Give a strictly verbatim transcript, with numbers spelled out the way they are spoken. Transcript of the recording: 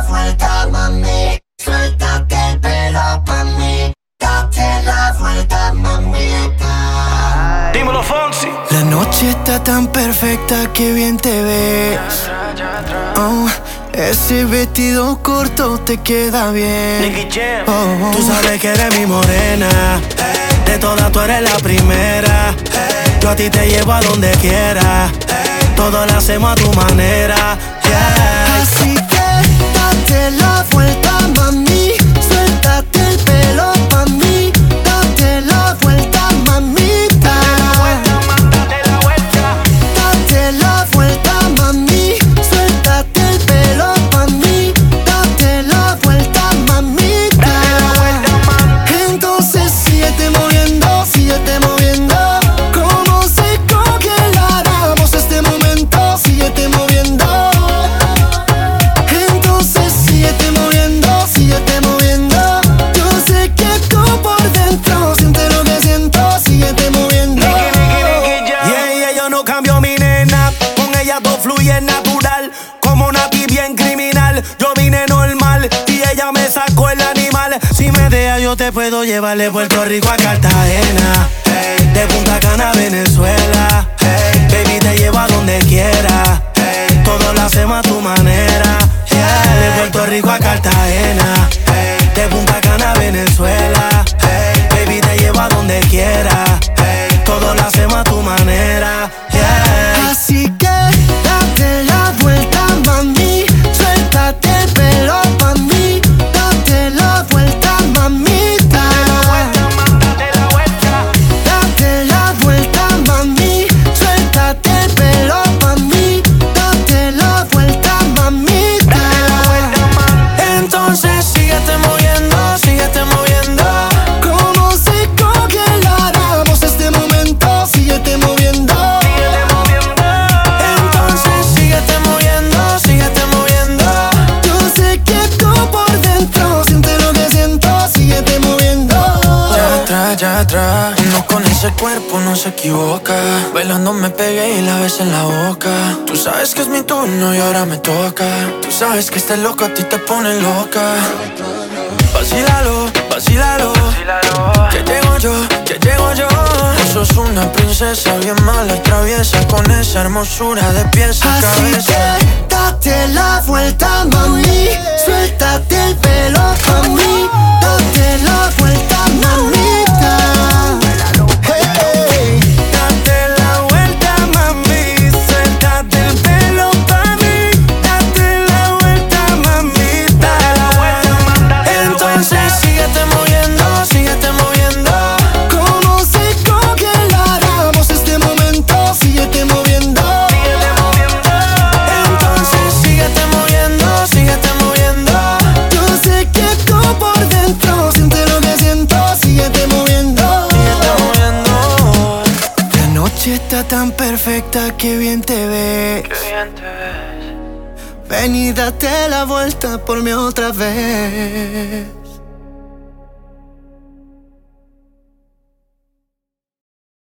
la vuelta, mami. Suéltate el pelo, mami. Date la vuelta, mamita. Dímelo, Fonsi. La noche está tan perfecta que bien te ves. Oh, ese vestido corto te queda bien. Nicky Jam. Oh, oh. Tú sabes que eres mi morena. De todas tú eres la primera. Yo a ti te llevo a donde quiera. Todo lo hacemos a tu manera. Yeah. Así que date la vuelta, mami. Suéltate el pelo, mami. Date la vuelta, mamita. Date la vuelta. Date la vuelta, mami. Suéltate el pelo, mami. Date la vuelta, mamita. Entonces síguete moviendo, síguete moviendo. Como se congelaramos este momento, síguete moviendo. Entonces síguete moviendo, síguete moviendo. Yo sé que tú por dentro sientes lo que siento, síguete moviendo. Nicky, Nicky, Nicky Jam. Yeah, yeah, yo no cambio mi nena. Con ella todo fluye natural. Como Nati bien criminal. Yo vine normal y ella me sacó el animal. Si me deja yo te puedo llevar de Puerto Rico a Cartagena. Hey, de Punta Cana a Venezuela. Hey, baby te llevo a donde quiera. Hey, todo lo hacemos a tu manera. Yeah, de Puerto Rico a Cartagena. Hey, de Punta Cana a Venezuela. Hey, baby te llevo a donde quiera. Hey, todo lo hacemos a tu manera. Yeah. Así que date la vuelta, mami. Suéltate el pelo, mami. Date la vuelta, mamita. Date la vuelta. Date la vuelta, mami. Suéltate el pelo, mami. Date la vuelta, mamita. Entonces síguete moviendo, síguete moviendo. Como se congelaramos este momento, síguete moviendo. Síguete moviendo. Entonces síguete moviendo, síguete moviendo. Yo sé que tú por dentro sientes lo que siento, síguete moviendo. Ya atrás, ya atrás. Uno con ese cuerpo no se equivoca. Bailando me pegué y la ves en la boca. Tú sabes que es mi turno y ahora me toca. Tú sabes que este loco a ti te pone loca. Vacílalo, vacílalo. Que llego yo, que llego yo. Tú sos una princesa bien mala, traviesa. Con esa hermosura de pies a Así cabeza. que date la vuelta, mami. Suéltate el pelo, mami. Date la vuelta, mamita. Hey. Date la vuelta, mami. Suéltate el pelo pa' mí. Date la vuelta, mamita. Entonces síguete moviendo, síguete moviendo. Como se congelaramos este momento, síguete moviendo. Síguete moviendo. Entonces síguete moviendo, síguete moviendo. Yo sé que tú por dentro sientes lo que siento, síguete moviendo. Síguete moviendo. La noche está tan perfecta que bien te ves. Qué bien te ves. Ven y date la vuelta por mí otra vez.